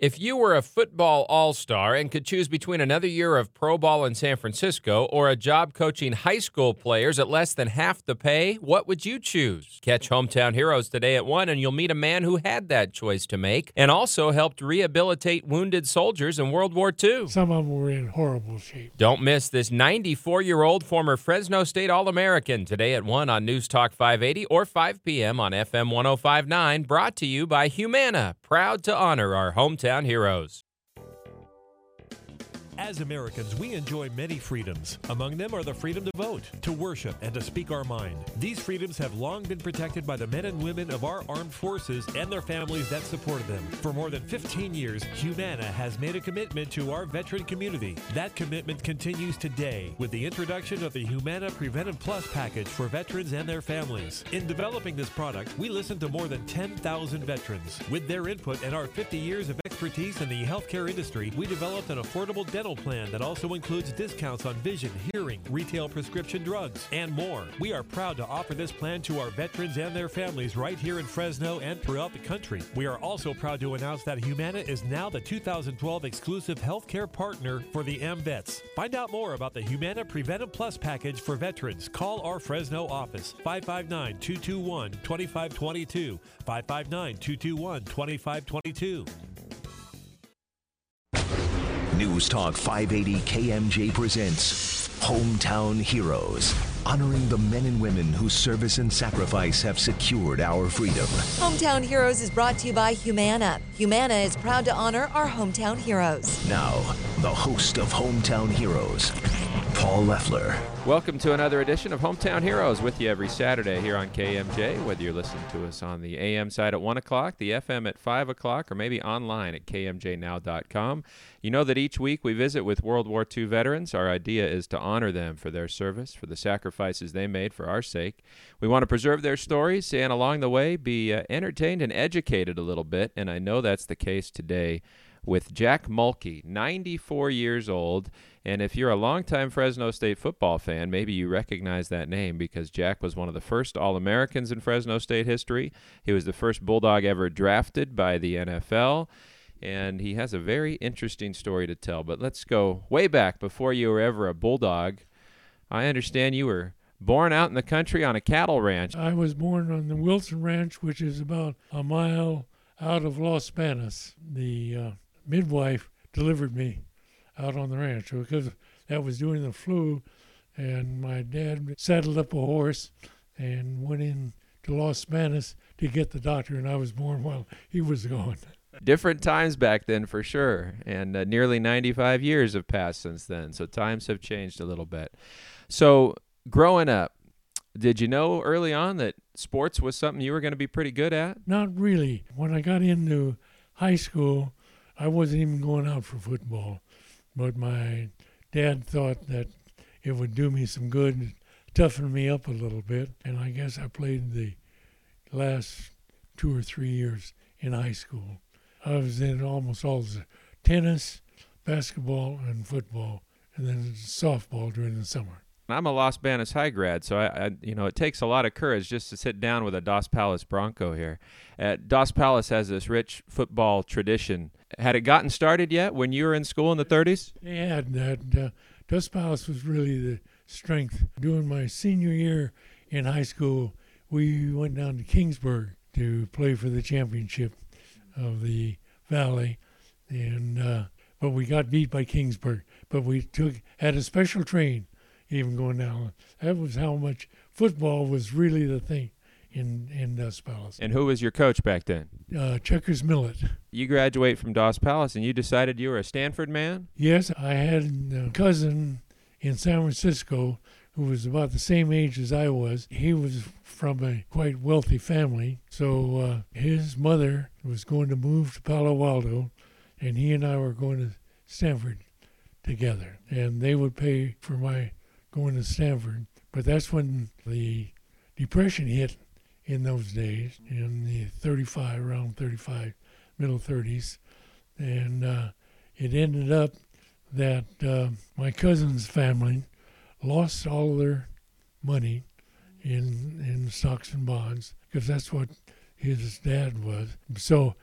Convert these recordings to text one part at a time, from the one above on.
If you were a football all-star and could choose between another year of pro ball in San Francisco or a job coaching high school players at less than half the pay, what would you choose? Catch Hometown Heroes today at 1, and you'll meet a man who had that choice to make and also helped rehabilitate wounded soldiers in World War II. Some of them were in horrible shape. Don't miss this 94-year-old former Fresno State All-American today at 1 on News Talk 580 or 5 p.m. on FM 105.9, brought to you by Humana, proud to honor our hometown heroes. As Americans, we enjoy many freedoms. Among them are the freedom to vote, to worship, and to speak our mind. These freedoms have long been protected by the men and women of our armed forces and their families that supported them. For more than 15 years, Humana has made a commitment to our veteran community. That commitment continues today with the introduction of the Humana Preventive Plus package for veterans and their families. In developing this product, we listened to more than 10,000 veterans. With their input and our 50 years of expertise in the healthcare industry, we developed an affordable dental plan that also includes discounts on vision, hearing, retail prescription drugs, and more. We are proud to offer this plan to our veterans and their families right here in Fresno and throughout the country. We are also proud to announce that Humana is now the 2012 exclusive healthcare partner for the AMVETS. Find out more about the Humana Preventive Plus package for veterans. Call our Fresno office, 559-221-2522, 559-221-2522. News Talk 580 KMJ presents Hometown Heroes, honoring the men and women whose service and sacrifice have secured our freedom. Hometown Heroes is brought to you by Humana. Humana is proud to honor our hometown heroes. Now, the host of Hometown Heroes, Paul Leffler. Welcome to another edition of Hometown Heroes, with you every Saturday here on KMJ, whether you're listening to us on the AM side at 1 o'clock, the FM at 5 o'clock, or maybe online at kmjnow.com. You know that each week we visit with World War II veterans. Our idea is to honor them for their service, for the sacrifices they made for our sake. We want to preserve their stories and along the way be entertained and educated a little bit, and I know that's the case today with Jack Mulkey, 94 years old. And if you're a longtime Fresno State football fan, maybe you recognize that name because Jack was one of the first All-Americans in Fresno State history. He was the first Bulldog ever drafted by the NFL, and he has a very interesting story to tell. But let's go way back before you were ever a Bulldog. I understand you were born out in the country on a cattle ranch. I was born on the Wilson Ranch, which is about a mile out of Los Banos. The midwife delivered me out on the ranch because that was during the flu, and my dad saddled up a horse and went in to Los Banos to get the doctor, and I was born while he was gone. Different times back then for sure, and nearly 95 years have passed since then, so times have changed a little bit. So growing up, did you know early on that sports was something you were going to be pretty good at? Not really. When I got into high school, I wasn't even going out for football. But my dad thought that it would do me some good and toughen me up a little bit. And I guess I played the last 2 or 3 years in high school. I was in almost all the tennis, basketball, and football, and then softball during the summer. I'm a Los Banos High grad, so it takes a lot of courage just to sit down with a Dos Palace Bronco here. Dos Palace has this rich football tradition. Had it gotten started yet when you were in school in the 30s? They had that. Dos Palace was really the strength. During my senior year in high school, we went down to Kingsburg to play for the championship of the Valley, and but we got beat by Kingsburg. But we had a special train even going down. That was how much football was really the thing in Dos Palace. And who was your coach back then? Checkers Millet. You graduate from Dos Palace and you decided you were a Stanford man? Yes, I had a cousin in San Francisco who was about the same age as I was. He was from a quite wealthy family, so his mother was going to move to Palo Alto, and he and I were going to Stanford together. And they would pay for my going to Stanford. But that's when the Depression hit in those days, in the around 35, middle 30s. And it ended up that my cousin's family lost all their money in stocks and bonds, because that's what his dad was. So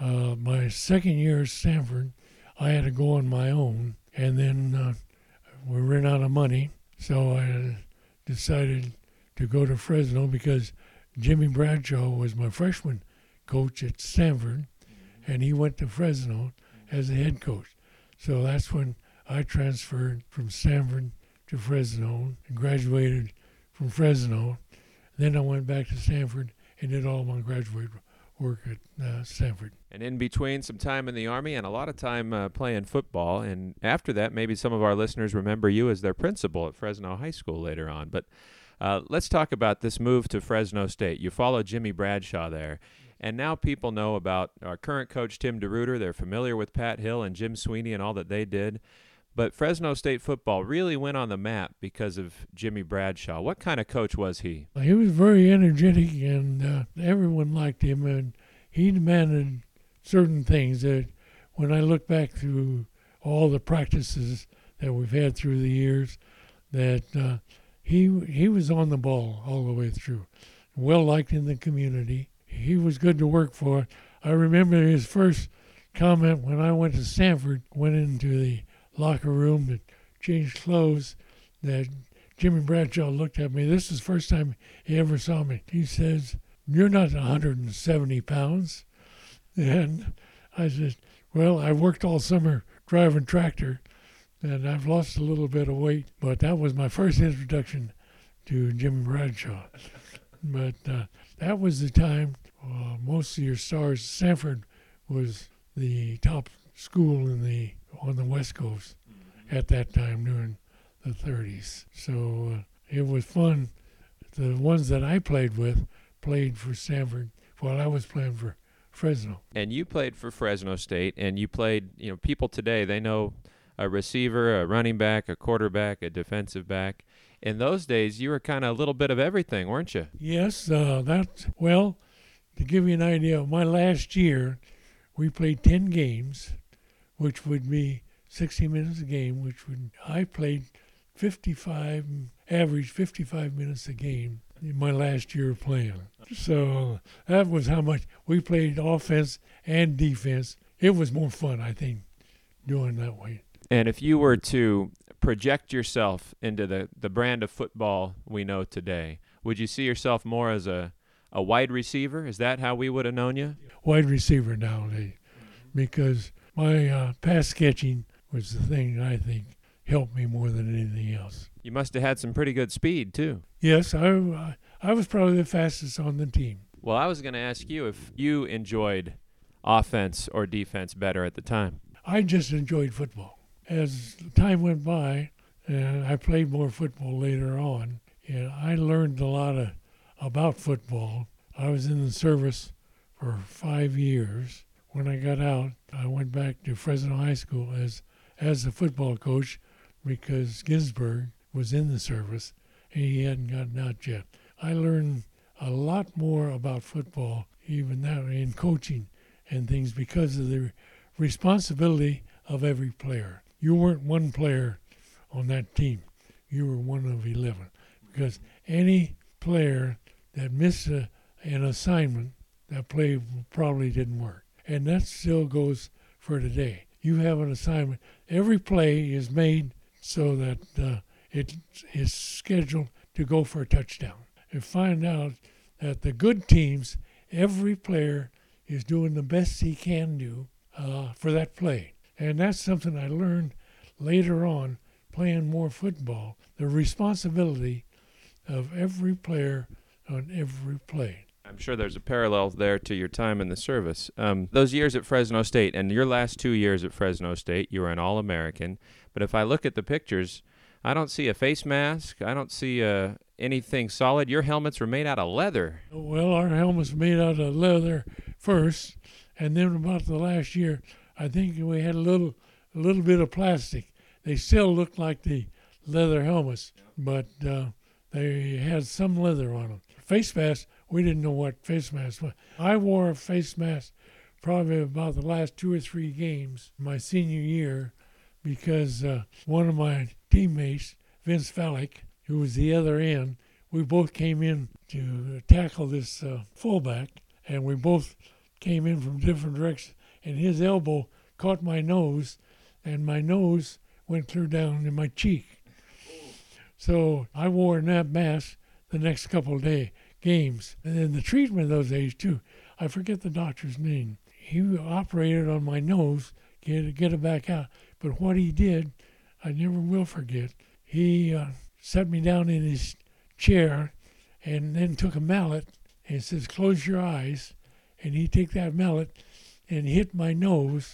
My second year at Stanford, I had to go on my own, and then we ran out of money, so I decided to go to Fresno because Jimmy Bradshaw was my freshman coach at Stanford, and he went to Fresno as a head coach. So that's when I transferred from Stanford to Fresno and graduated from Fresno. Then I went back to Stanford and did all my graduate work at Stanford. And in between, some time in the Army and a lot of time playing football. And after that, maybe some of our listeners remember you as their principal at Fresno High School later on. But let's talk about this move to Fresno State. You followed Jimmy Bradshaw there. And now people know about our current coach, Tim DeRuyter. They're familiar with Pat Hill and Jim Sweeney and all that they did. But Fresno State football really went on the map because of Jimmy Bradshaw. What kind of coach was he? He was very energetic, and everyone liked him. And he demanded certain things that when I look back through all the practices that we've had through the years, that he was on the ball all the way through. Well liked in the community. He was good to work for. I remember his first comment when I went to Stanford, went into the locker room to change clothes, that Jimmy Bradshaw looked at me. This is the first time he ever saw me. He says, "You're not 170 pounds. And I said, "Well, I worked all summer driving tractor, and I've lost a little bit of weight." But that was my first introduction to Jimmy Bradshaw. But that was the time most of your stars. Stanford was the top school on the West Coast at that time during the 30s. So it was fun. The ones that I played with played for Stanford while I was playing for Fresno. And you played for Fresno State, and you played, people today, they know a receiver, a running back, a quarterback, a defensive back. In those days, you were kind of a little bit of everything, weren't you? Yes, well, to give you an idea, my last year, we played 10 games, which would be 60 minutes a game, I played 55, average 55 minutes a game in my last year of playing. So that was how much we played offense and defense. It was more fun, I think, doing that way. And if you were to project yourself into the brand of football we know today, would you see yourself more as a wide receiver? Is that how we would have known you? Wide receiver nowadays, because my pass catching was the thing that I think helped me more than anything else. You must have had some pretty good speed, too. Yes, I was probably the fastest on the team. Well, I was going to ask you if you enjoyed offense or defense better at the time. I just enjoyed football. As time went by, and I played more football later on, and I learned a lot about football. I was in the service for 5 years. When I got out, I went back to Fresno High School as a football coach because Ginsburg was in the service and he hadn't gotten out yet. I learned a lot more about football, even now in coaching and things, because of the responsibility of every player. You weren't one player on that team. You were one of 11. Because any player that missed an assignment, that play probably didn't work. And that still goes for today. You have an assignment. Every play is made so that it is scheduled to go for a touchdown. And find out that the good teams, every player is doing the best he can do for that play. And that's something I learned later on playing more football, the responsibility of every player on every play. I'm sure there's a parallel there to your time in the service. Those years at Fresno State and your last 2 years at Fresno State, you were an All-American. But if I look at the pictures, I don't see a face mask. I don't see anything solid. Your helmets were made out of leather. Well, our helmets were made out of leather first, and then about the last year, I think we had a little bit of plastic. They still looked like the leather helmets, but they had some leather on them. Face mask, we didn't know what face mask was. I wore a face mask probably about the last 2 or 3 games my senior year because one of my teammates, Vince Fallick, who was the other end, we both came in to tackle this fullback, and we both came in from different directions, and his elbow caught my nose, and my nose went clear down in my cheek. So I wore a nap mask the next couple of games. And then the treatment those days, too, I forget the doctor's name. He operated on my nose, get it back out. But what he did, I never will forget. He set me down in his chair and then took a mallet and says, close your eyes. And he'd take that mallet and hit my nose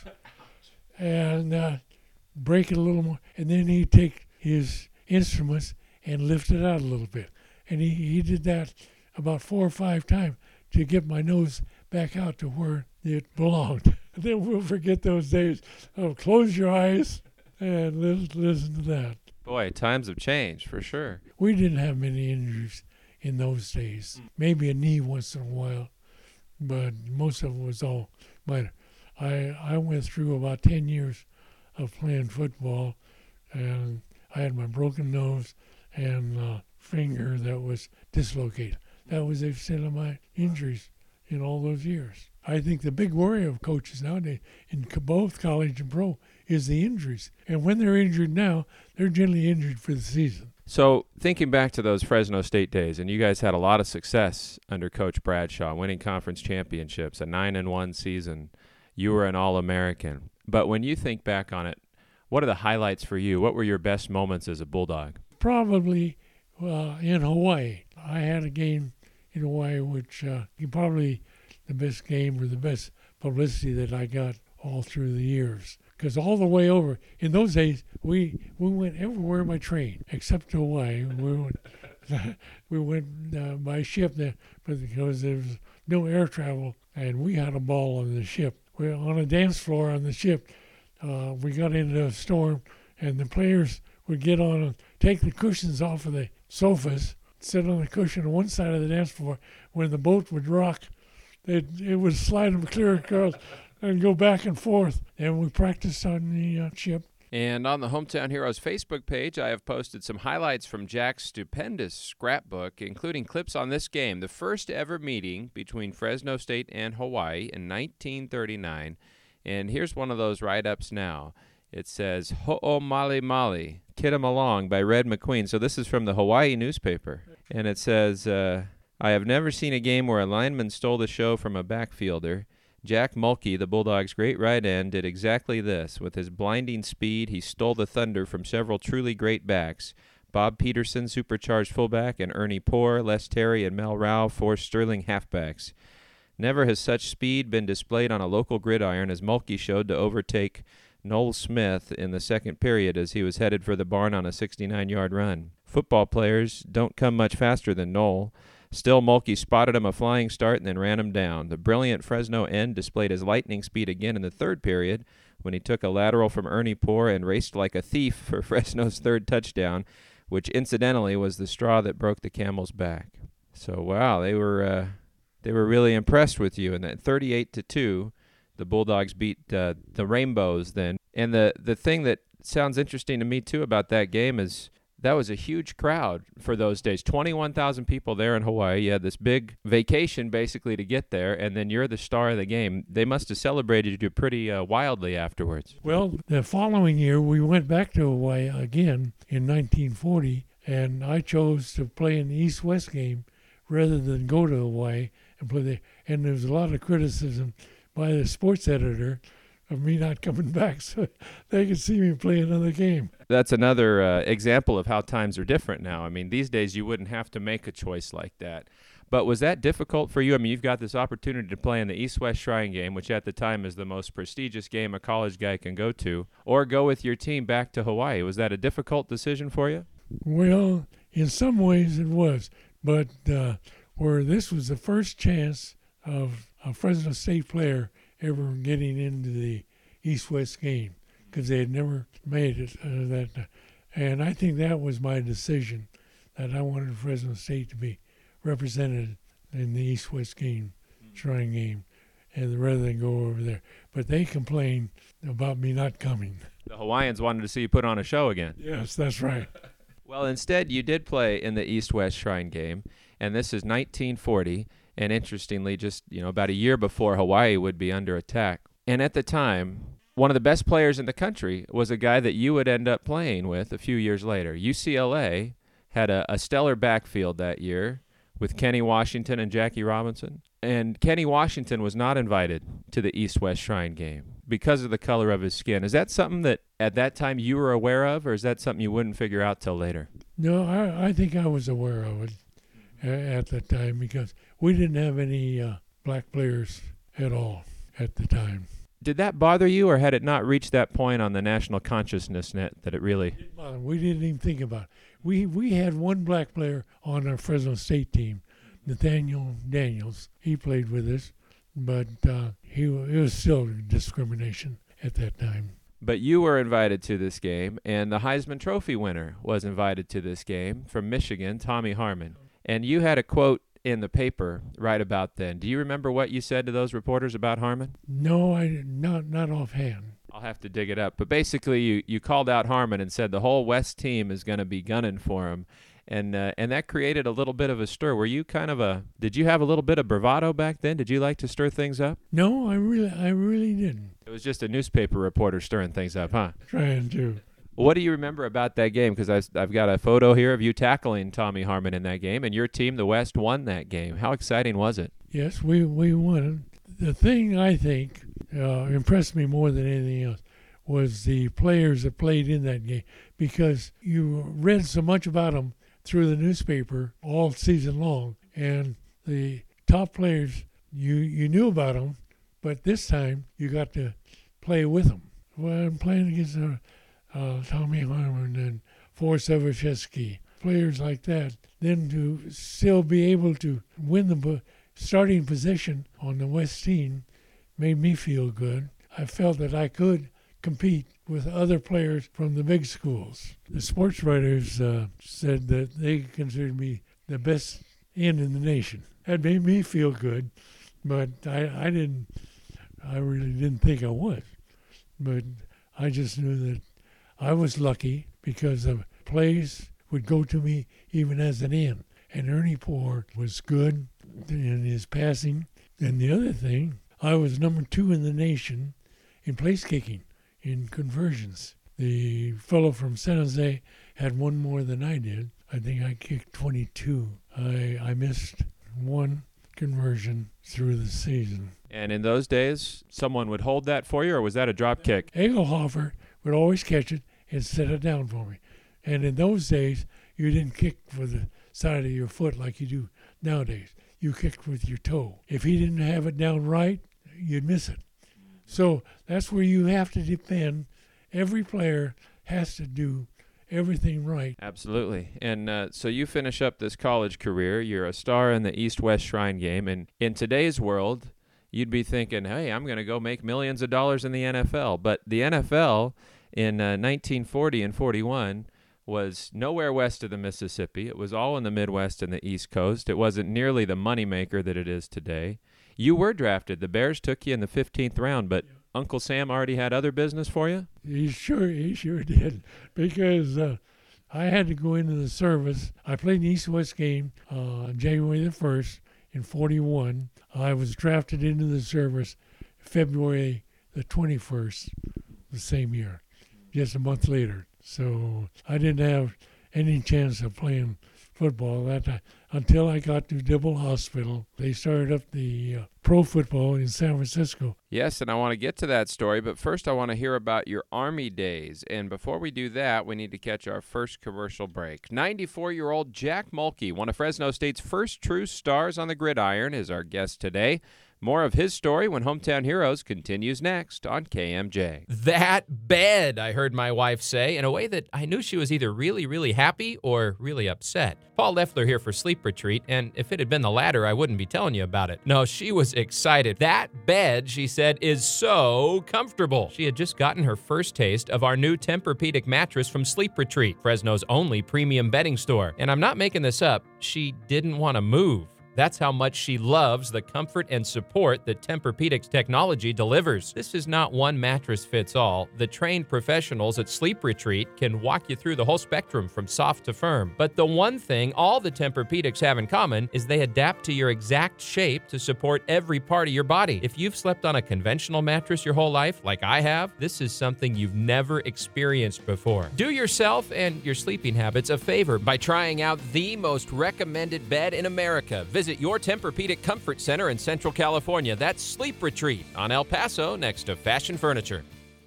and break it a little more. And then he'd take his instruments and lift it out a little bit. And he did that about 4 or 5 times to get my nose back out to where it belonged. And then we'll forget those days of close your eyes and listen to that. Boy, times have changed for sure. We didn't have many injuries in those days. Maybe a knee once in a while, but most of it was all minor. I went through about 10 years of playing football, and I had my broken nose and finger that was dislocated. That was the extent of my injuries in all those years. I think the big worry of coaches nowadays in both college and pro is the injuries. And when they're injured now, they're generally injured for the season. So thinking back to those Fresno State days, and you guys had a lot of success under Coach Bradshaw, winning conference championships, a 9-1 season. You were an All-American. But when you think back on it, what are the highlights for you? What were your best moments as a Bulldog? Probably in Hawaii. I had a game in Hawaii which probably the best game or the best publicity that I got all through the years. Because all the way over, in those days, we went everywhere by train, except to Hawaii. We went by ship there, but because there was no air travel, and we had a ball on the ship. We were on a dance floor on the ship. We got into a storm, and the players would get on and take the cushions off of the sofas, sit on the cushion on one side of the dance floor. When the boat would rock, it would slide them clear across and go back and forth. And we practiced on the ship. And on the Hometown Heroes Facebook page, I have posted some highlights from Jack's stupendous scrapbook, including clips on this game, the first ever meeting between Fresno State and Hawaii in 1939. And here's one of those write-ups now. It says, Ho'o Mali Mali, Kid 'em Along by Red McQueen. So this is from the Hawaii newspaper. And it says, I have never seen a game where a lineman stole the show from a backfielder. Jack Mulkey, the Bulldogs' great right end, did exactly this. With his blinding speed, he stole the thunder from several truly great backs. Bob Peterson, supercharged fullback, and Ernie Poor, Les Terry, and Mel Rao, 4 sterling halfbacks. Never has such speed been displayed on a local gridiron as Mulkey showed to overtake Noel Smith in the second period as he was headed for the barn on a 69-yard run. Football players don't come much faster than Noel. Still, Mulkey spotted him a flying start and then ran him down. The brilliant Fresno end displayed his lightning speed again in the third period when he took a lateral from Ernie Poor and raced like a thief for Fresno's third touchdown, which incidentally was the straw that broke the camel's back. So, wow, they were really impressed with you. And that 38-2, the Bulldogs beat the Rainbows then. And the thing that sounds interesting to me, too, about that game is that was a huge crowd for those days. 21,000 people there in Hawaii. You had this big vacation, basically, to get there, and then you're the star of the game. They must have celebrated you pretty wildly afterwards. Well, the following year, we went back to Hawaii again in 1940, and I chose to play in the East-West game rather than go to Hawaii and play there. And there was a lot of criticism by the sports editor of me not coming back so they could see me play another game. That's another example of how times are different now. I mean, these days you wouldn't have to make a choice like that. But was that difficult for you? I mean, you've got this opportunity to play in the East-West Shrine game, which at the time is the most prestigious game a college guy can go to, or go with your team back to Hawaii. Was that a difficult decision for you? Well, in some ways it was. But where this was the first chance of a Fresno State player ever getting into the East-West game, because they had never made it. And I think that was my decision, that I wanted Fresno State to be represented in the East-West game, Shrine game, and rather than go over there. But they complained about me not coming. The Hawaiians wanted to see you put on a show again. Yes, that's right. Well, instead, you did play in the East-West Shrine game, and this is 1940. And interestingly, just about a year before, Hawaii would be under attack. And at the time, one of the best players in the country was a guy that you would end up playing with a few years later. UCLA had a stellar backfield that year with Kenny Washington and Jackie Robinson. And Kenny Washington was not invited to the East-West Shrine game because of the color of his skin. Is that something that at that time you were aware of, or is that something you wouldn't figure out till later? No, I think I was aware of it at the time because we didn't have any black players at all at the time. Did that bother you, or had it not reached that point on the national consciousness net that it really... We didn't even think about it. We had one black player on our Fresno State team, Nathaniel Daniels. He played with us, but it was still discrimination at that time. But you were invited to this game, and the Heisman Trophy winner was invited to this game from Michigan, Tommy Harmon. And you had a quote in the paper right about then. Do you remember what you said to those reporters about Harmon? No, not offhand. I'll have to dig it up. But basically, you called out Harmon and said the whole West team is going to be gunning for him. And that created a little bit of a stir. Were you did you have a little bit of bravado back then? Did you like to stir things up? No, I really didn't. It was just a newspaper reporter stirring things up, huh? Trying to. What do you remember about that game? Because I've got a photo here of you tackling Tommy Harmon in that game, and your team, the West, won that game. How exciting was it? Yes, we won. The thing I think impressed me more than anything else was the players that played in that game, because you read so much about them through the newspaper all season long, and the top players, you knew about them, but this time you got to play with them. Well, I'm playing against Tommy Harmon and Forrest Evershevsky, players like that. Then to still be able to win the starting position on the West team made me feel good. I felt that I could compete with other players from the big schools. The sports writers said that they considered me the best end in the nation. That made me feel good, but I really didn't think I was. But I just knew that I was lucky because the plays would go to me even as an end. And Ernie Poor was good in his passing. And the other thing, I was number 2 in the nation in place kicking, in conversions. The fellow from San Jose had one more than I did. I think I kicked 22. I missed one conversion through the season. And in those days, someone would hold that for you, or was that a drop kick? Egelhofer would always catch it and set it down for me. And in those days, you didn't kick with the side of your foot like you do nowadays. You kicked with your toe. If he didn't have it down right, you'd miss it. So that's where you have to depend. Every player has to do everything right. Absolutely. And so you finish up this college career. You're a star in the East-West Shrine game. And in today's world, you'd be thinking, hey, I'm going to go make millions of dollars in the NFL. But the NFL in 1940 and 41 was nowhere west of the Mississippi. It was all in the Midwest and the East Coast. It wasn't nearly the moneymaker that it is today. You were drafted. The Bears took you in the 15th round, but Uncle Sam already had other business for you? He sure did, because I had to go into the service. I played the East-West game January the 1st in 41. I was drafted into the service February the 21st the same year, just a month later. So I didn't have any chance of playing football that time until I got to Dibble Hospital. They started up the pro football in San Francisco. Yes, and I want to get to that story, but first I want to hear about your Army days. And before we do that, we need to catch our first commercial break. 94-year-old Jack Mulkey, one of Fresno State's first true stars on the gridiron, is our guest today. More of his story when Hometown Heroes continues next on KMJ. That bed, I heard my wife say, in a way that I knew she was either really, really happy or really upset. Paul Leffler here for Sleep Retreat, and if it had been the latter, I wouldn't be telling you about it. No, she was excited. That bed, she said, is so comfortable. She had just gotten her first taste of our new Tempur-Pedic mattress from Sleep Retreat, Fresno's only premium bedding store. And I'm not making this up, she didn't want to move. That's how much she loves the comfort and support that Tempur-Pedic's technology delivers. This is not one mattress fits all. The trained professionals at Sleep Retreat can walk you through the whole spectrum from soft to firm. But the one thing all the Tempur-Pedics have in common is they adapt to your exact shape to support every part of your body. If you've slept on a conventional mattress your whole life, like I have, this is something you've never experienced before. Do yourself and your sleeping habits a favor by trying out the most recommended bed in America. Visit your Tempur-Pedic Comfort Center in Central California. That's Sleep Retreat on El Paso next to Fashion Furniture.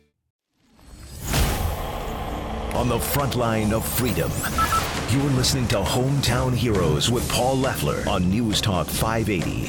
On the front line of freedom, you're listening to Hometown Heroes with Paul Leffler on News Talk 580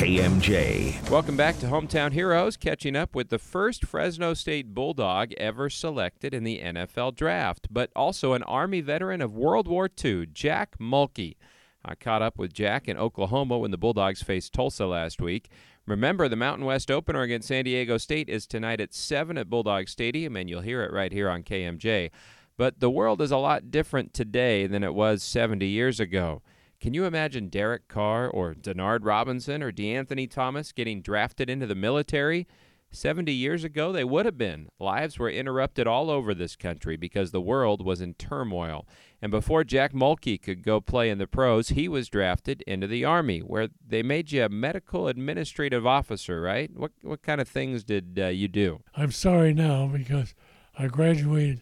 KMJ. Welcome back to Hometown Heroes, catching up with the first Fresno State Bulldog ever selected in the NFL Draft, but also an Army veteran of World War II, Jack Mulkey. I caught up with Jack in Oklahoma when the Bulldogs faced Tulsa last week. Remember, the Mountain West opener against San Diego State is tonight at 7 at Bulldog Stadium, and you'll hear it right here on KMJ. But the world is a lot different today than it was 70 years ago. Can you imagine Derek Carr or Denard Robinson or DeAnthony Thomas getting drafted into the military? 70 years ago, they would have been. Lives were interrupted all over this country because the world was in turmoil. And before Jack Mulkey could go play in the pros, he was drafted into the Army, where they made you a medical administrative officer, right? What kind of things did you do? I'm sorry now because I graduated.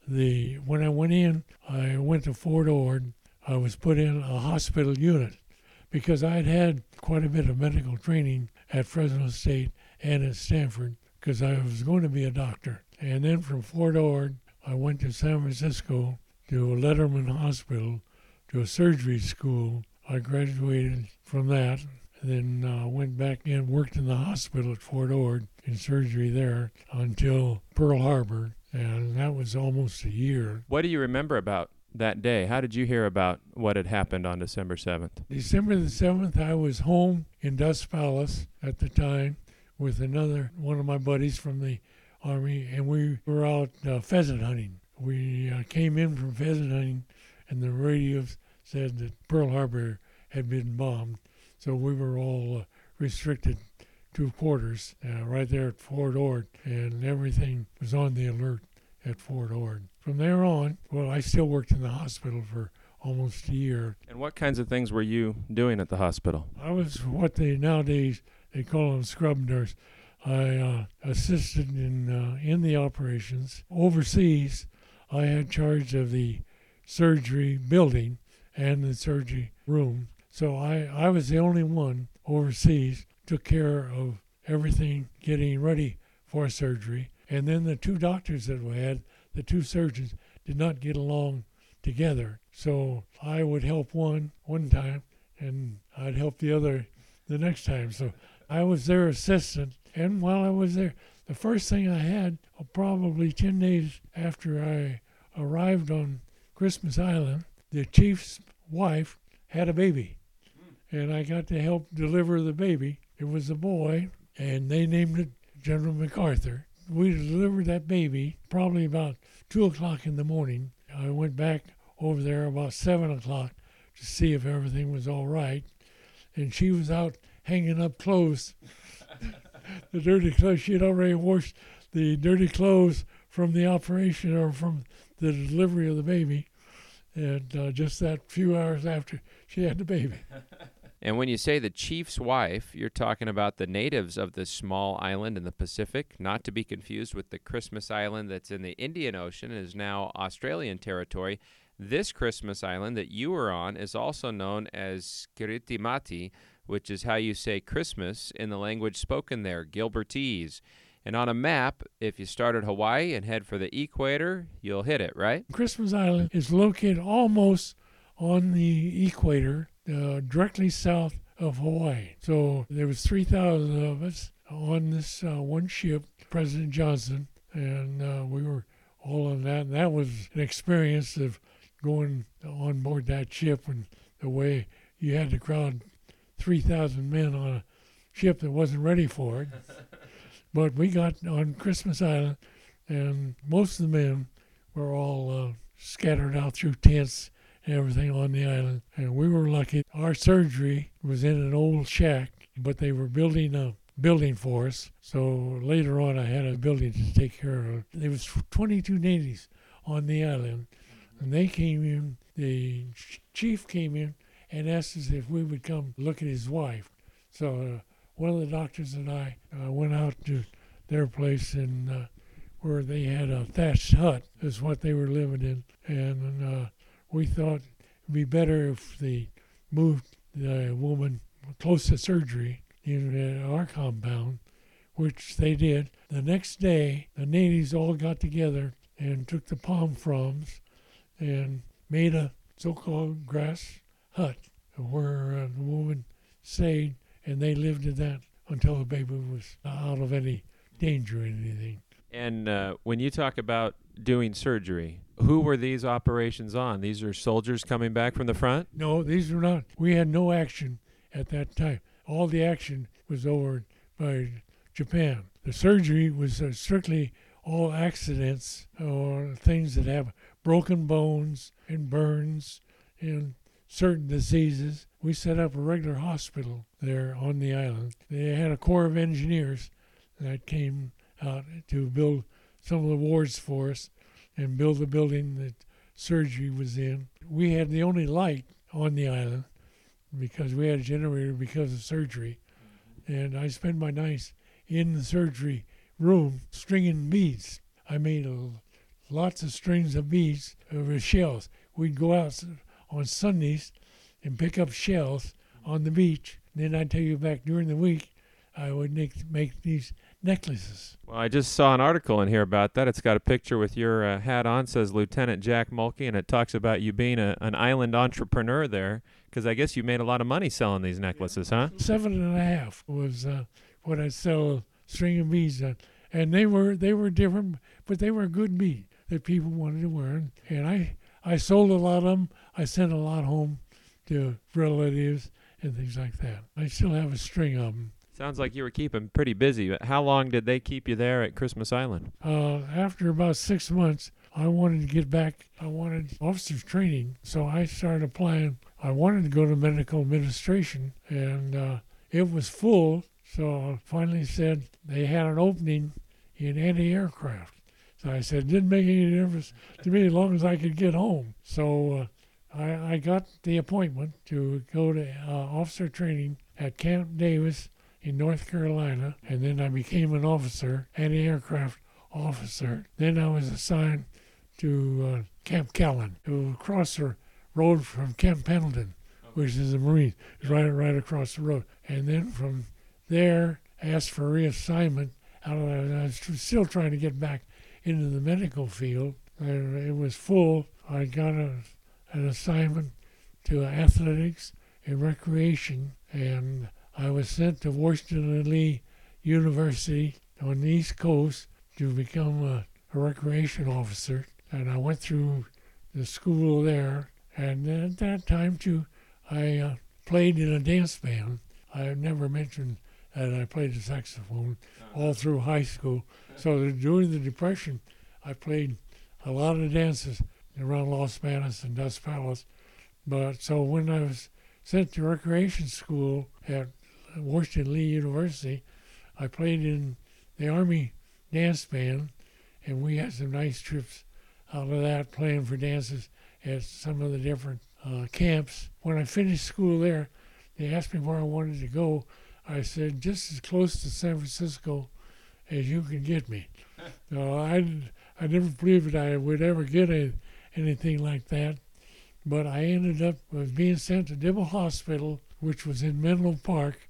When I went in, I went to Fort Ord. I was put in a hospital unit because I'd had quite a bit of medical training at Fresno State and at Stanford because I was going to be a doctor. And then from Fort Ord, I went to San Francisco to Letterman Hospital, to a surgery school. I graduated from that, and then went back and worked in the hospital at Fort Ord in surgery there until Pearl Harbor. And that was almost a year. What do you remember about that day? How did you hear about what had happened on December 7th? December the 7th, I was home in Dust Palace at the time with one of my buddies from the Army, and we were out pheasant hunting. We came in from pheasant hunting, and the radios said that Pearl Harbor had been bombed. So we were all restricted to quarters right there at Fort Ord, and everything was on the alert at Fort Ord. From there on, well, I still worked in the hospital for almost a year. And what kinds of things were you doing at the hospital? I was what they call them scrub nurse. I assisted in the operations. Overseas, I had charge of the surgery building and the surgery room. So I was the only one overseas, took care of everything getting ready for surgery. And then the two doctors that we had, the two surgeons, did not get along together. So I would help one time, and I'd help the other the next time. So I was their assistant. And while I was there, the first thing I had, probably 10 days after I arrived on Christmas Island, the chief's wife had a baby. And I got to help deliver the baby. It was a boy, and they named it General MacArthur. We delivered that baby probably about 2 o'clock in the morning. I went back over there about 7 o'clock to see if everything was all right. And she was out hanging up clothes, the dirty clothes. She had already washed the dirty clothes from the operation or from the delivery of the baby. And just that few hours after she had the baby. And when you say the chief's wife, you're talking about the natives of this small island in the Pacific, not to be confused with the Christmas Island that's in the Indian Ocean and is now Australian territory. This Christmas Island that you were on is also known as Kiritimati, which is how you say Christmas in the language spoken there, Gilbertese. And on a map, if you start at Hawaii and head for the equator, you'll hit it, right? Christmas Island is located almost on the equator, directly south of Hawaii. So there was 3,000 of us on this one ship, President Johnson, and we were all on that. And that was an experience of going on board that ship and the way you had to crowd 3,000 men on a ship that wasn't ready for it. But we got on Christmas Island, and most of the men were all scattered out through tents and everything on the island. And we were lucky. Our surgery was in an old shack, but they were building a building for us. So later on, I had a building to take care of. There was 22 natives on the island, and they came in. The chief came in and asked us if we would come look at his wife. So one of the doctors and I went out to their place, and where they had a thatched hut is what they were living in. And we thought it'd be better if they moved the woman close to surgery in our compound, which they did. The next day, the natives all got together and took the palm fronds and made a so-called grass hut where the woman stayed, and they lived in that until the baby was out of any danger or anything. And when you talk about doing surgery, who were these operations on? These are soldiers coming back from the front? No, these were not. We had no action at that time. All the action was over by Japan. The surgery was strictly all accidents or things that have broken bones and burns and certain diseases. We set up a regular hospital there on the island. They had a corps of engineers that came out to build some of the wards for us and build the building that surgery was in. We had the only light on the island because we had a generator because of surgery. And I spent my nights in the surgery room stringing beads. I made lots of strings of beads with shells. We'd go out on Sundays and pick up shells on the beach. Then I'd take you back during the week. I would make these necklaces. Well, I just saw an article in here about that. It's got a picture with your hat on, says Lieutenant Jack Mulkey, and it talks about you being an island entrepreneur there, because I guess you made a lot of money selling these necklaces, huh? 7.5 was what I sell string of beads on. And they were different, but they were good beads that people wanted to wear. And I sold a lot of them. I sent a lot home to relatives and things like that. I still have a string of them. Sounds like you were keeping pretty busy. But how long did they keep you there at Christmas Island? After about 6 months, I wanted to get back. I wanted officers training, so I started applying. I wanted to go to medical administration, and it was full. So I finally said they had an opening in anti-aircraft. So I said, it didn't make any difference to me as long as I could get home. So I got the appointment to go to officer training at Camp Davis in North Carolina, and then I became an officer, anti-aircraft officer. Then I was assigned to Camp Callan, to cross the road from Camp Pendleton, which is the Marines, right across the road. And then from there, asked for reassignment. I was still trying to get back into the medical field, and it was full. I got an assignment to athletics and recreation, and I was sent to Washington and Lee University on the East Coast to become a recreation officer. And I went through the school there, and at that time, too, I played in a dance band. I never mentioned that I played the saxophone all through high school. So during the Depression, I played a lot of dances around Los Banos and Dos Palos. But so when I was sent to recreation school at Washington Lee University, I played in the Army dance band, and we had some nice trips out of that, playing for dances at some of the different camps. When I finished school there, they asked me where I wanted to go. I said, just as close to San Francisco as you can get me. So I never believed that I would ever get anything like that. But I ended up being sent to Dibble Hospital, which was in Menlo Park,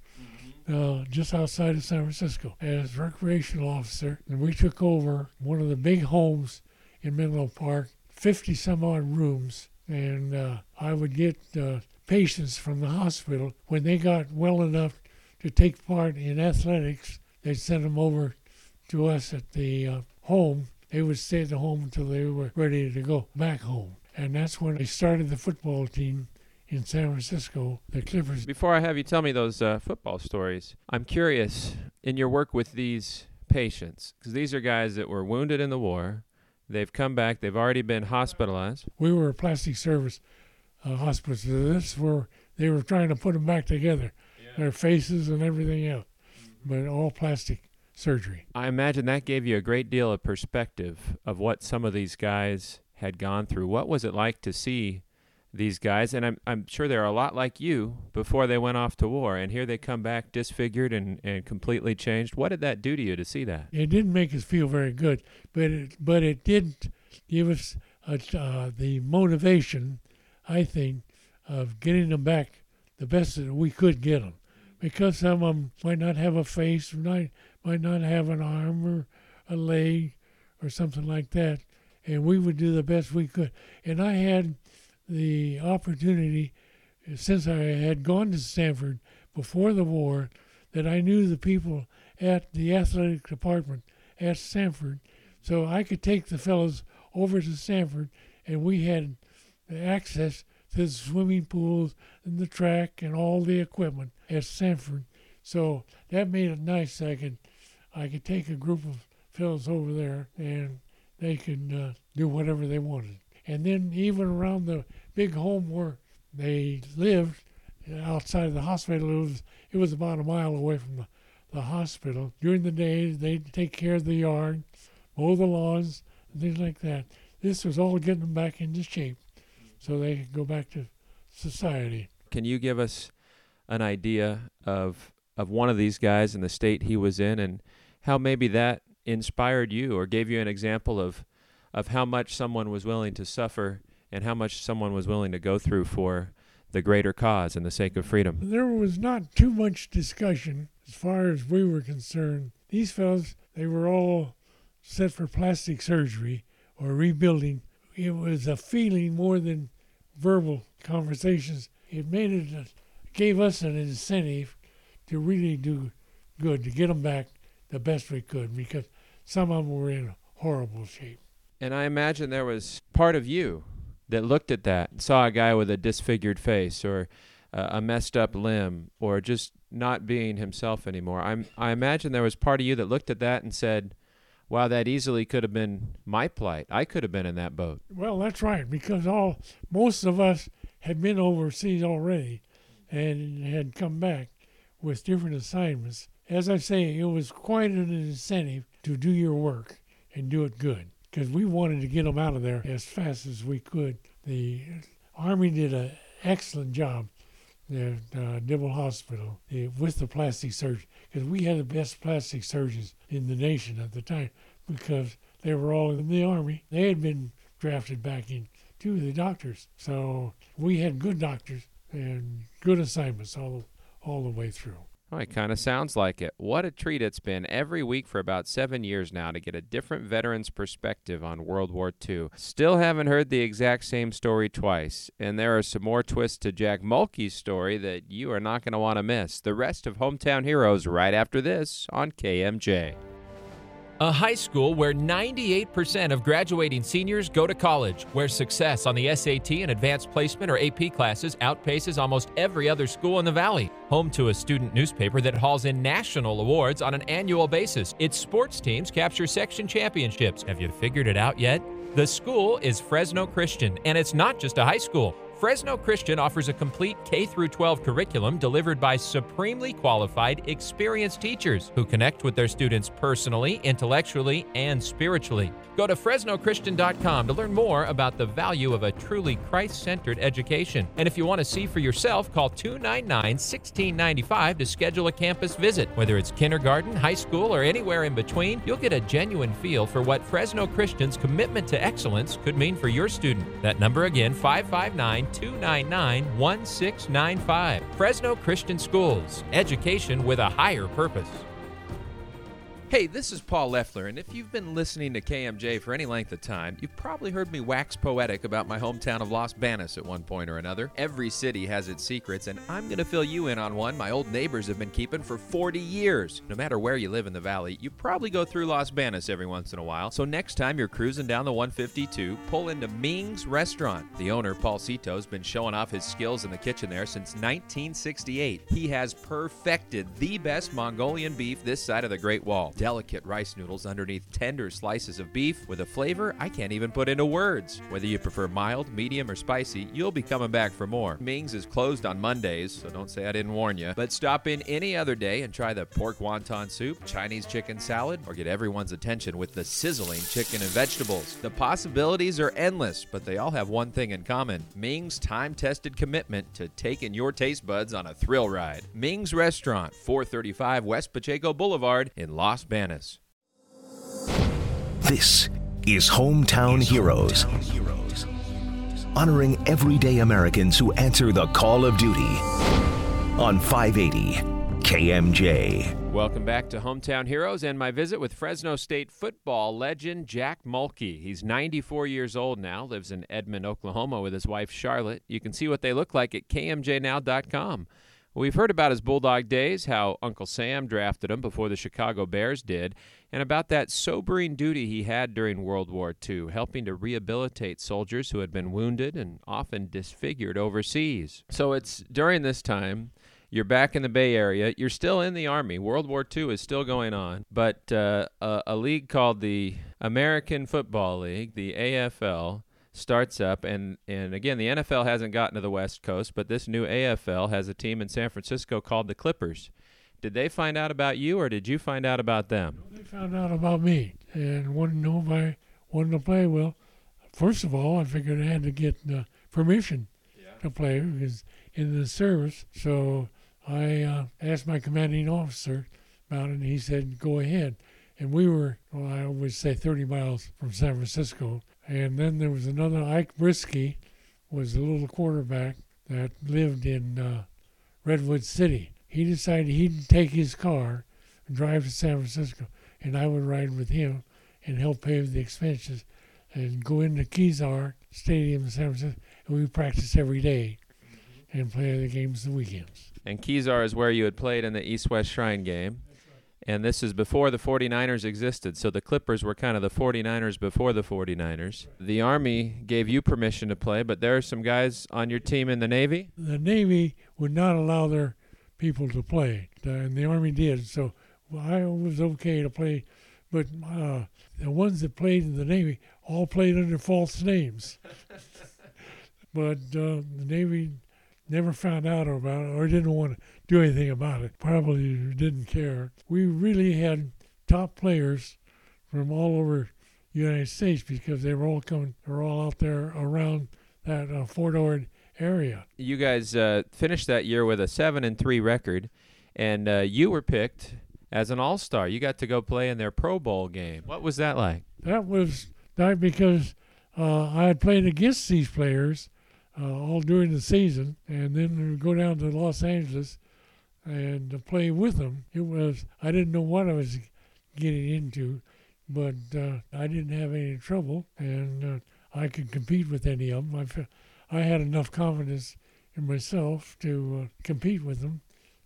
just outside of San Francisco, as recreational officer. And we took over one of the big homes in Menlo Park, 50 some odd rooms. And I would get patients from the hospital. When they got well enough to take part in athletics, they'd send them over to us at the home. They would stay at the home until they were ready to go back home. And that's when I started the football team in San Francisco, the Clippers. Before I have you tell me those football stories, I'm curious, in your work with these patients, because these are guys that were wounded in the war, they've come back, they've already been hospitalized. We were a plastic service hospital. So this is where they were trying to put them back together, their faces and everything else, but all plastic surgery. I imagine that gave you a great deal of perspective of what some of these guys had gone through. What was it like to see these guys? And I'm sure they're a lot like you before they went off to war, and here they come back disfigured and completely changed. What did that do to you to see that? It didn't make us feel very good, but it did give us the motivation, I think, of getting them back the best that we could get them. Because some of them might not have a face, might not have an arm or a leg or something like that, and we would do the best we could. And I had the opportunity, since I had gone to Stanford before the war, that I knew the people at the athletic department at Stanford, so I could take the fellows over to Stanford, and we had access to the swimming pools and the track and all the equipment at Stanford. So that made it nice. I could take a group of fellows over there, and they could do whatever they wanted. And then even around the big home where they lived, outside of the hospital, it was about a mile away from the hospital. During the day, they'd take care of the yard, mow the lawns, and things like that. This was all getting them back into shape so they could go back to society. Can you give us an idea of one of these guys and the state he was in, and how maybe that inspired you or gave you an example of how much someone was willing to suffer and how much someone was willing to go through for the greater cause and the sake of freedom? There was not too much discussion as far as we were concerned. These fellows, they were all set for plastic surgery or rebuilding. It was a feeling more than verbal conversations. It gave us an incentive to really do good, to get them back the best we could, because some of them were in horrible shape. And I imagine there was part of you that looked at that and saw a guy with a disfigured face or a messed up limb or just not being himself anymore. I imagine there was part of you that looked at that and said, wow, that easily could have been my plight. I could have been in that boat. Well, that's right, because most of us had been overseas already and had come back with different assignments. As I say, it was quite an incentive to do your work and do it good, because we wanted to get them out of there as fast as we could. The Army did an excellent job at Dibble Hospital with the plastic surgery, because we had the best plastic surgeons in the nation at the time, because they were all in the Army. They had been drafted back into the doctors. So we had good doctors and good assignments all the way through. Oh, it kind of sounds like it. What a treat it's been every week for about 7 years now to get a different veteran's perspective on World War II. Still haven't heard the exact same story twice, and there are some more twists to Jack Mulkey's story that you are not going to want to miss. The rest of Hometown Heroes right after this on KMJ. A high school where 98% of graduating seniors go to college, where success on the SAT and advanced placement or AP classes outpaces almost every other school in the Valley. Home to a student newspaper that hauls in national awards on an annual basis. Its sports teams capture section championships. Have you figured it out yet? The school is Fresno Christian, and it's not just a high school. Fresno Christian offers a complete K-12 curriculum delivered by supremely qualified, experienced teachers who connect with their students personally, intellectually, and spiritually. Go to FresnoChristian.com to learn more about the value of a truly Christ-centered education. And if you want to see for yourself, call 299-1695 to schedule a campus visit. Whether it's kindergarten, high school, or anywhere in between, you'll get a genuine feel for what Fresno Christian's commitment to excellence could mean for your student. That number again, 559-299-1695. Fresno Christian Schools. Education with a higher purpose. Hey, this is Paul Leffler, and if you've been listening to KMJ for any length of time, you've probably heard me wax poetic about my hometown of Los Banos at one point or another. Every city has its secrets, and I'm going to fill you in on one my old neighbors have been keeping for 40 years. No matter where you live in the valley, you probably go through Los Banos every once in a while, so next time you're cruising down the 152, pull into Ming's Restaurant. The owner, Paul Cito, has been showing off his skills in the kitchen there since 1968. He has perfected the best Mongolian beef this side of the Great Wall. delicate rice noodles underneath tender slices of beef with a flavor I can't even put into words. Whether you prefer mild, medium, or spicy, you'll be coming back for more. Ming's is closed on Mondays, so don't say I didn't warn you. But stop in any other day and try the pork wonton soup, Chinese chicken salad, or get everyone's attention with the sizzling chicken and vegetables. The possibilities are endless, but they all have one thing in common: Ming's time-tested commitment to taking your taste buds on a thrill ride. Ming's Restaurant, 435 West Pacheco Boulevard in Los Banos. This is Hometown Heroes, honoring everyday Americans who answer the call of duty on 580 KMJ. Welcome back to Hometown Heroes and my visit with Fresno State football legend Jack Mulkey. He's 94 years old now, lives in Edmond, Oklahoma with his wife Charlotte. You can see what they look like at KMJNow.com. We've heard about his Bulldog days, how Uncle Sam drafted him before the Chicago Bears did, and about that sobering duty he had during World War II, helping to rehabilitate soldiers who had been wounded and often disfigured overseas. So it's during this time, you're back in the Bay Area, you're still in the Army, World War II is still going on, but a league called the American Football League, the AFL, starts up, and again, the NFL hasn't gotten to the West Coast, but this new AFL has a team in San Francisco called the Clippers. Did they find out about you, or did you find out about them? They found out about me and wanted to know if I wanted to play. Well, first of all, I figured I had to get permission to play because in the service. So I asked my commanding officer about it, and he said, go ahead. And we were, well, I always say 30 miles from San Francisco. And then there was another, Ike Brisky was a little quarterback that lived in Redwood City. He decided he'd take his car and drive to San Francisco, and I would ride with him and help pay the expenses and go into Kezar Stadium in San Francisco, and we practice every day and play the games the weekends. And Kezar is where you had played in the East-West Shrine game. And this is before the 49ers existed, so the Clippers were kind of the 49ers before the 49ers. The Army gave you permission to play, but there are some guys on your team in the Navy? The Navy would not allow their people to play, and the Army did, so I was okay to play. But the ones that played in the Navy all played under false names. But the Navy never found out about it or didn't want to do anything about it. Probably didn't care. We really had top players from all over the United States because they were all out there around that Fort Ord area. You guys finished that year with a 7-3 record, and you were picked as an all-star. You got to go play in their Pro Bowl game. What was that like? That was not because I had played against these players all during the season, and then go down to Los Angeles and play with them. I didn't know what I was getting into, but I didn't have any trouble, and I could compete with any of them. I had enough confidence in myself to compete with them,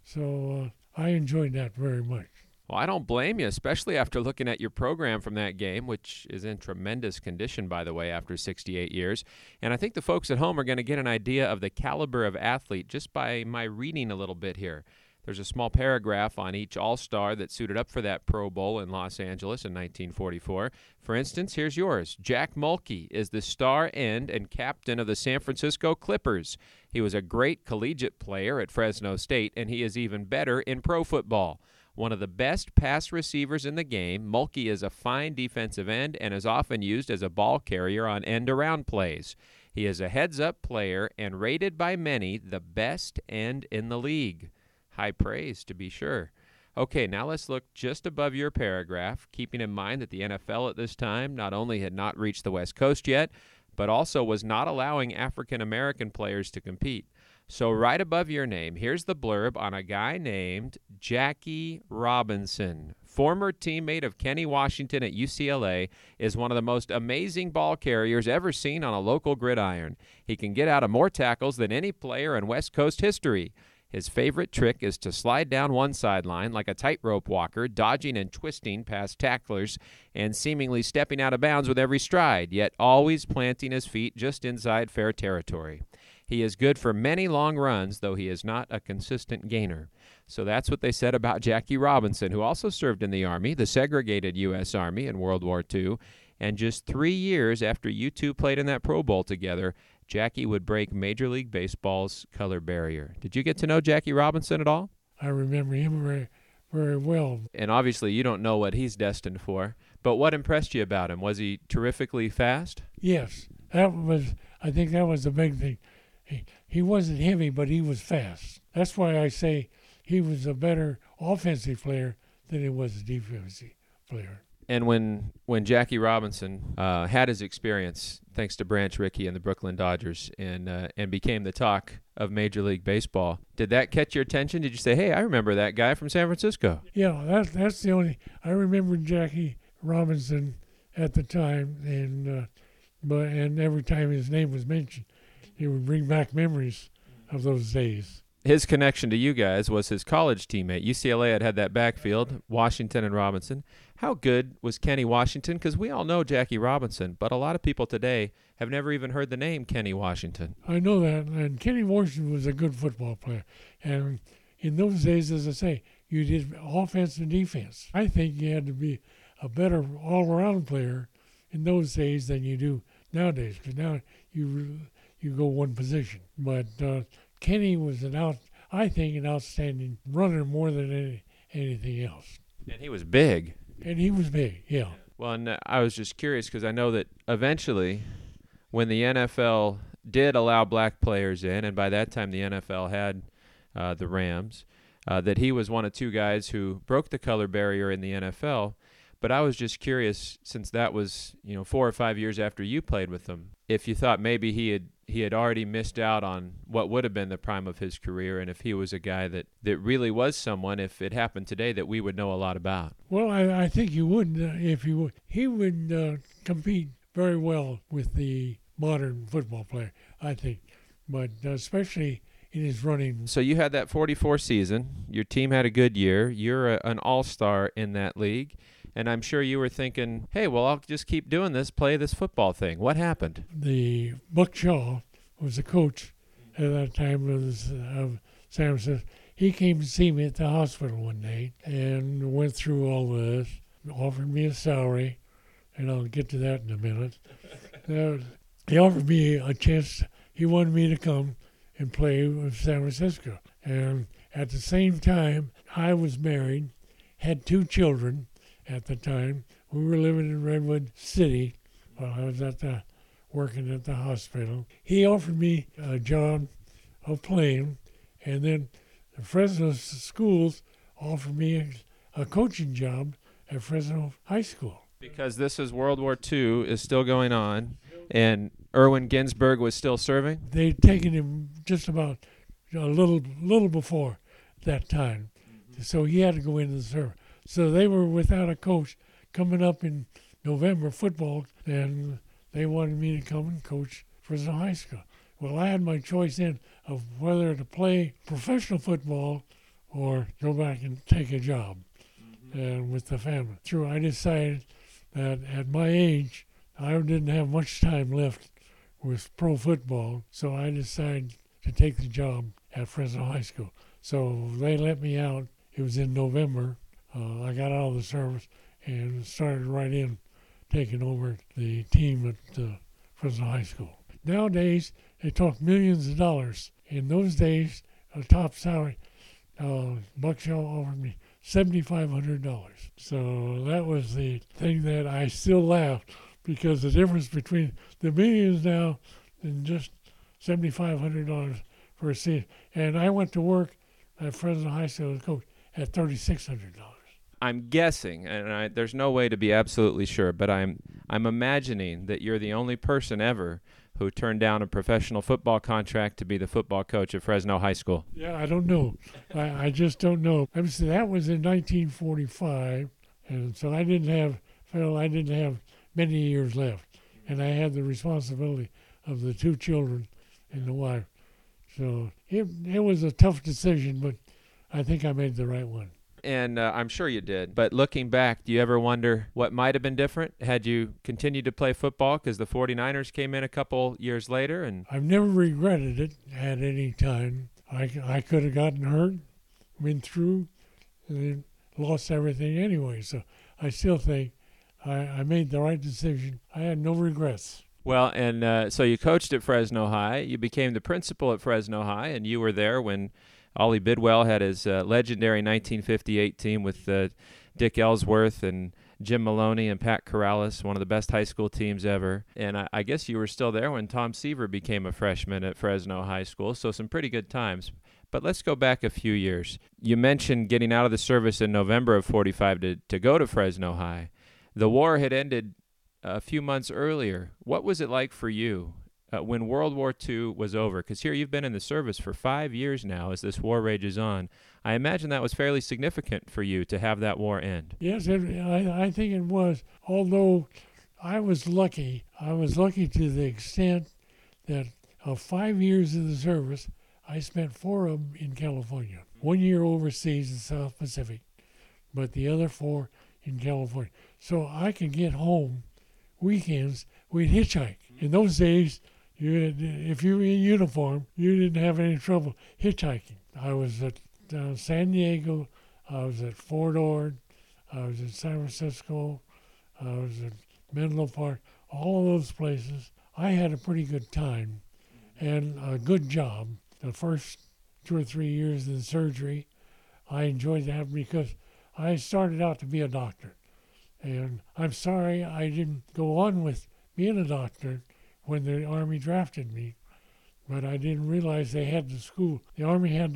so I enjoyed that very much. Well, I don't blame you, especially after looking at your program from that game, which is in tremendous condition, by the way, after 68 years. And I think the folks at home are going to get an idea of the caliber of athlete just by my reading a little bit here. There's a small paragraph on each all-star that suited up for that Pro Bowl in Los Angeles in 1944. For instance, here's yours. Jack Mulkey is the star end and captain of the San Francisco Clippers. He was a great collegiate player at Fresno State, and he is even better in pro football. One of the best pass receivers in the game, Mulkey is a fine defensive end and is often used as a ball carrier on end-around plays. He is a heads-up player and rated by many the best end in the league. High praise, to be sure. Okay, now let's look just above your paragraph, keeping in mind that the NFL at this time not only had not reached the West Coast yet, but also was not allowing African-American players to compete. So right above your name, here's the blurb on a guy named Jackie Robinson. Former teammate of Kenny Washington at UCLA, is one of the most amazing ball carriers ever seen on a local gridiron. He can get out of more tackles than any player in West Coast history. His favorite trick is to slide down one sideline like a tightrope walker, dodging and twisting past tacklers and seemingly stepping out of bounds with every stride, yet always planting his feet just inside fair territory. He is good for many long runs, though he is not a consistent gainer. So that's what they said about Jackie Robinson, who also served in the Army, the segregated U.S. Army in World War II. And just 3 years after you two played in that Pro Bowl together, Jackie would break Major League Baseball's color barrier. Did you get to know Jackie Robinson at all? I remember him very, very well. And obviously you don't know what he's destined for, but what impressed you about him? Was he terrifically fast? Yes, I think that was the big thing. He wasn't heavy, but he was fast. That's why I say he was a better offensive player than he was a defensive player. And when Jackie Robinson had his experience, thanks to Branch Rickey and the Brooklyn Dodgers, and became the talk of Major League Baseball, did that catch your attention? Did you say, hey, I remember that guy from San Francisco? Yeah, that's the only. I remember Jackie Robinson at the time, and every time his name was mentioned, it would bring back memories of those days. His connection to you guys was his college teammate. UCLA had that backfield, Washington and Robinson. How good was Kenny Washington? Because we all know Jackie Robinson, but a lot of people today have never even heard the name Kenny Washington. I know that, and Kenny Washington was a good football player. And in those days, as I say, you did offense and defense. I think you had to be a better all-around player in those days than you do nowadays, because now you go one position. But Kenny was an outstanding runner more than anything else. And he was big. And he was big, yeah. Well, and I was just curious because I know that eventually when the NFL did allow black players in, and by that time the NFL had the Rams, that he was one of two guys who broke the color barrier in the NFL. But I was just curious, since that was 4 or 5 years after you played with him, if you thought maybe he had already missed out on what would have been the prime of his career, and if he was a guy that really was someone, if it happened today, that we would know a lot about. Well, I think you would if he would. He would compete very well with the modern football player, I think, but especially in his running. So you had that 44 season. Your team had a good year. You're an all-star in that league. And I'm sure you were thinking, hey, well, I'll just keep doing this, play this football thing. What happened? The Buck Shaw was the coach at that time of San Francisco. He came to see me at the hospital one day and went through all this, offered me a salary, and I'll get to that in a minute. He offered me a chance. He wanted me to come and play with San Francisco. And at the same time, I was married, had 2 children. At the time, we were living in Redwood City while I was working at the hospital. He offered me a job of playing, and then the Fresno schools offered me a coaching job at Fresno High School. Because this is World War II is still going on, and Erwin Ginsberg was still serving? They'd taken him just about a little before that time, so he had to go into the service. So they were without a coach coming up in November football, and they wanted me to come and coach Fresno High School. Well, I had my choice then of whether to play professional football or go back and take a job with the family. I decided that at my age, I didn't have much time left with pro football, so I decided to take the job at Fresno High School. So they let me out. It was in November. I got out of the service and started right in taking over the team at Fresno High School. Nowadays, they talk millions of dollars. In those days, a top salary, Buck Shaw offered me $7,500. So that was the thing that I still laugh, because the difference between the millions now and just $7,500 for a season. And I went to work at Fresno High School as coach at $3,600. I'm guessing, and there's no way to be absolutely sure, but I'm imagining that you're the only person ever who turned down a professional football contract to be the football coach at Fresno High School. Yeah, I don't know. I just don't know. I mean, that was in 1945, and so I didn't have many years left, and I had the responsibility of the 2 children and the wife. So it was a tough decision, but I think I made the right one. And I'm sure you did. But looking back, do you ever wonder what might have been different had you continued to play football? Because the 49ers came in a couple years later. And I've never regretted it at any time. I could have gotten hurt went through and then lost everything anyway. So I still think I made the right decision. I had no regrets. Well, and so you coached at Fresno High. You became the principal at Fresno High, and you were there when Ollie Bidwell had his legendary 1958 team with Dick Ellsworth and Jim Maloney and Pat Corrales, one of the best high school teams ever. And I guess you were still there when Tom Seaver became a freshman at Fresno High School, so some pretty good times. But let's go back a few years. You mentioned getting out of the service in November of 45 to go to Fresno High. The war had ended a few months earlier. What was it like for you when World War II was over? Because here you've been in the service for 5 years now as this war rages on. I imagine that was fairly significant for you to have that war end. Yes, I think it was. Although I was lucky. I was lucky to the extent that of 5 years in the service, I spent 4 of them in California. 1 year overseas in South Pacific, but the other 4 in California. So I could get home weekends. We'd hitchhike. In those days, if you were in uniform, you didn't have any trouble hitchhiking. I was at San Diego. I was at Fort Ord. I was in San Francisco. I was at Menlo Park. All of those places. I had a pretty good time and a good job. The first 2 or 3 years in surgery, I enjoyed that because I started out to be a doctor. And I'm sorry I didn't go on with being a doctor when the Army drafted me, but I didn't realize they had the school. The Army had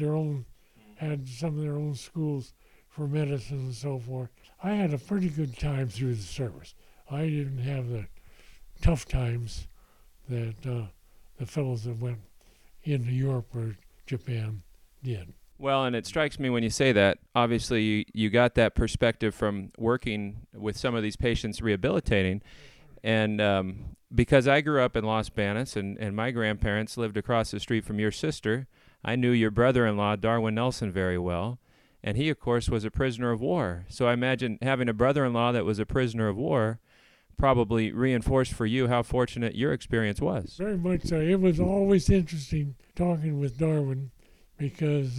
some of their own schools for medicine and so forth. I had a pretty good time through the service. I didn't have the tough times that the fellows that went into Europe or Japan did. Well, and it strikes me when you say that, obviously you got that perspective from working with some of these patients rehabilitating. And because I grew up in Los Banos and my grandparents lived across the street from your sister, I knew your brother-in-law, Darwin Nelson, very well. And he, of course, was a prisoner of war. So I imagine having a brother-in-law that was a prisoner of war probably reinforced for you how fortunate your experience was. Very much so. It was always interesting talking with Darwin because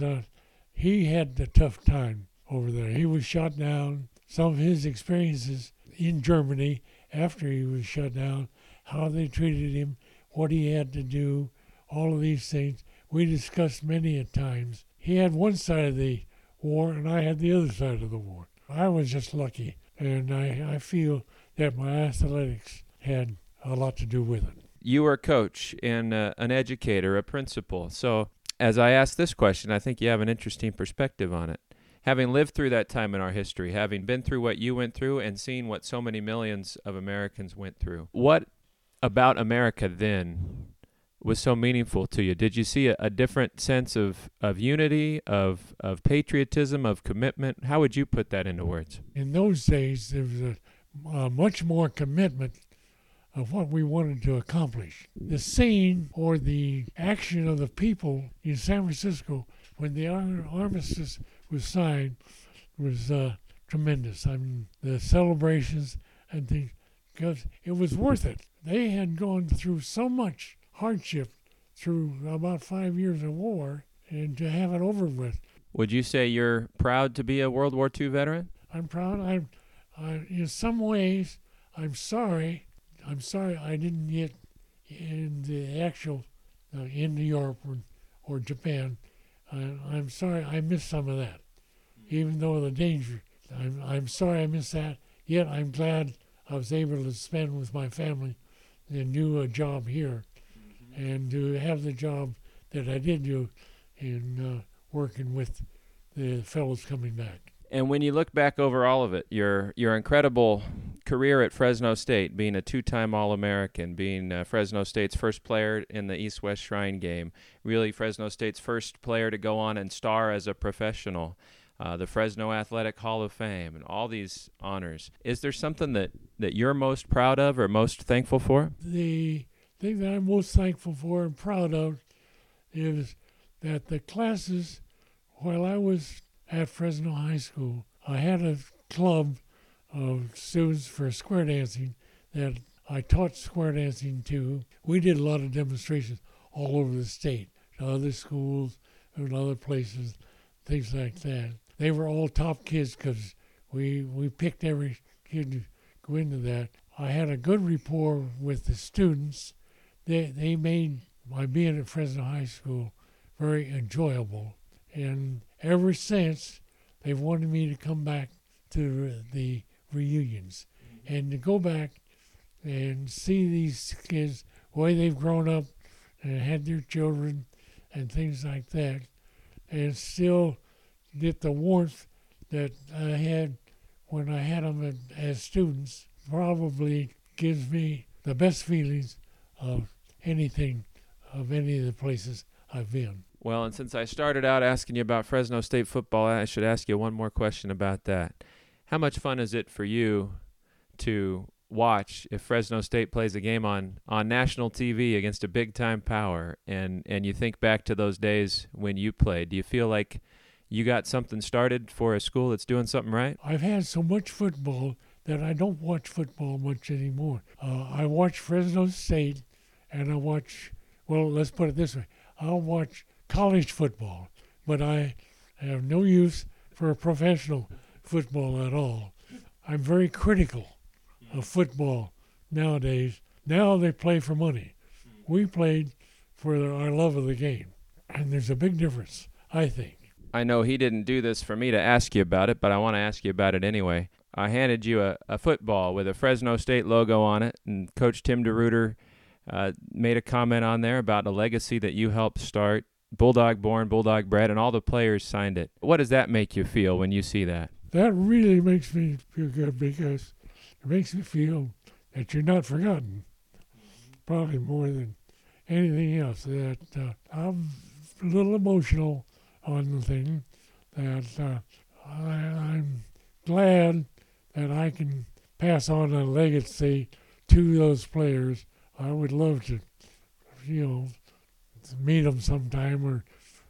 he had the tough time over there. He was shot down. Some of his experiences in Germany after he was shut down, how they treated him, what he had to do, all of these things, we discussed many a times. He had one side of the war and I had the other side of the war. I was just lucky, and I feel that my athletics had a lot to do with it. You were a coach and an educator, a principal. So as I ask this question, I think you have an interesting perspective on it. Having lived through that time in our history, having been through what you went through and seen what so many millions of Americans went through, what about America then was so meaningful to you? Did you see a different sense of unity, of patriotism, of commitment? How would you put that into words? In those days, there was a much more commitment of what we wanted to accomplish. The scene or the action of the people in San Francisco when the armistice was signed was tremendous. I mean, the celebrations and things, because it was worth it. They had gone through so much hardship through about 5 years of war, and to have it over with. Would you say you're proud to be a World War II veteran? I'm proud. In some ways, I'm sorry I didn't get in the actual in Europe or Japan. I'm sorry I missed some of that, even though the danger. I'm sorry I missed that. Yet I'm glad I was able to spend with my family and do a job here, and to have the job that I did do in working with the fellows coming back. And when you look back over all of it, your incredible career at Fresno State, being a 2-time All-American, being Fresno State's first player in the East-West Shrine Game, really Fresno State's first player to go on and star as a professional, the Fresno Athletic Hall of Fame, and all these honors. Is there something that you're most proud of or most thankful for? The thing that I'm most thankful for and proud of is that the classes, while I was at Fresno High School, I had a club of students for square dancing that I taught square dancing to. We did a lot of demonstrations all over the state, to other schools and other places things like that. They were all top kids because we picked every kid to go into that. I had a good rapport with the students. They made my being at Fresno High School very enjoyable. And ever since, they've wanted me to come back to the reunions and to go back and see these kids, the way they've grown up and had their children and things like that, and still get the warmth that I had when I had them as students. Probably gives me the best feelings of anything, of any of the places I've been. Well, and since I started out asking you about Fresno State football, I should ask you one more question about that. How much fun is it for you to watch if Fresno State plays a game on national TV against a big-time power, and you think back to those days when you played? Do you feel like you got something started for a school that's doing something right? I've had so much football that I don't watch football much anymore. I watch Fresno State, and I watch, well, let's put it this way. I'll watch college football, but I have no use for professional football at all. I'm very critical of football nowadays. Now they play for money. We played for our love of the game, and there's a big difference, I think. I know he didn't do this for me to ask you about it, but I want to ask you about it anyway. I handed you a football with a Fresno State logo on it, and Coach Tim DeRuyter made a comment on there about a legacy that you helped start, Bulldog born, Bulldog bred, and all the players signed it. What does that make you feel when you see that? That really makes me feel good because it makes me feel that you're not forgotten, probably more than anything else. That I'm a little emotional on the thing, that I'm glad that I can pass on a legacy to those players. I would love to, to meet them sometime or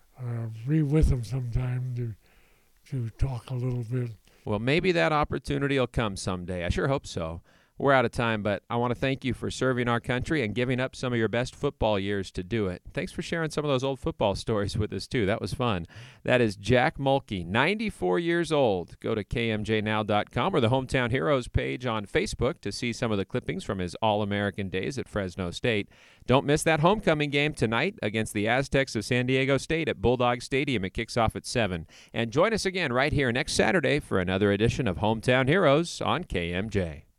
be with them sometime to talk a little bit. Well, maybe that opportunity will come someday. I sure hope so. We're out of time, but I want to thank you for serving our country and giving up some of your best football years to do it. Thanks for sharing some of those old football stories with us, too. That was fun. That is Jack Mulkey, 94 years old. Go to KMJNow.com or the Hometown Heroes page on Facebook to see some of the clippings from his All-American days at Fresno State. Don't miss that homecoming game tonight against the Aztecs of San Diego State at Bulldog Stadium. It kicks off at 7. And join us again right here next Saturday for another edition of Hometown Heroes on KMJ.